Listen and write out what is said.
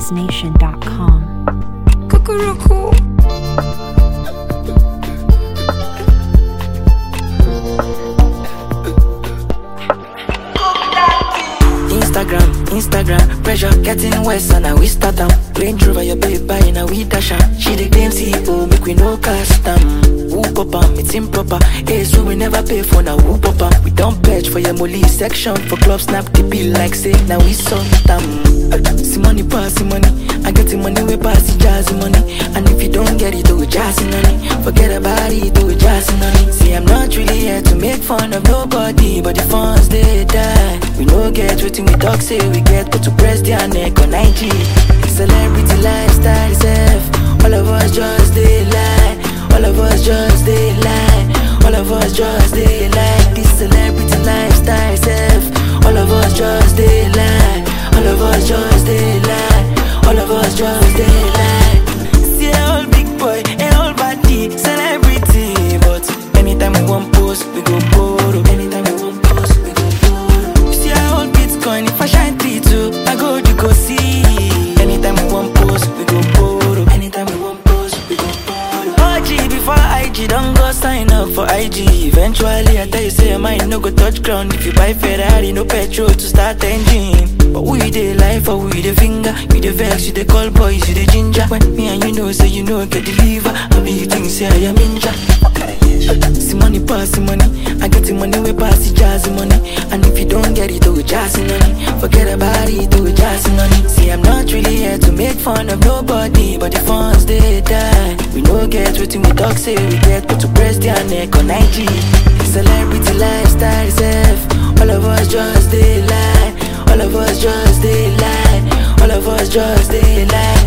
NiceNation.com. Cuckoo. Instagram, pressure getting worse and now we start am. Range Rover your babe buy now we dash am. She the claim CEO, make we no cast am. Who pop am, it's improper. Hey, so we never pay for now who pop am. We don't pledge for your molly section. For club snap the bill like say now we sort am. See money pass the money, I get the money we pass the jazzy money. And if you don't get it, do it jazzy on it. Forget about it, do it jazzy on it. See I'm not really here to make fun of nobody, but the funds they die. We no get wetin we talk say we get, but to press their neck on IG. Celebrity lifestyle itself. All of us just they lie. All of us just they lie. All of us just they lie. This celebrity lifestyle itself. All of us just they lie. All of us just they lie. All of us just they lie. See a old big boy, a old body, celebrity. But anytime we want post, we go borrow. Anytime we want post, we go borrow. See a old Bitcoin, if I shine 3-2, I go to go see. Anytime we want post, we go borrow. Anytime we want post, we go borrow. OG before IG, don't go sign up for IG. Eventually, I tell you, say your mind no go touch ground. If you buy Ferrari, no petrol to start engine. But we dey life or we dey finger. We dey vex, you dey call boys, you dey ginger. When me and you know, say you know, get deliver. I be you think, say I am ninja. See money pass the money, I get the money we pass the jazzy money. And if you don't get it, do it jazzy on it. Forget about it, do it jazzy on it. See I'm not really here to make fun of nobody, but the funds they die. We no get wetin we talk say we get, but to press their neck on IG. Celebrity lifestyle itself. All of us just they lie. All of us just they lie. All of us just they lie.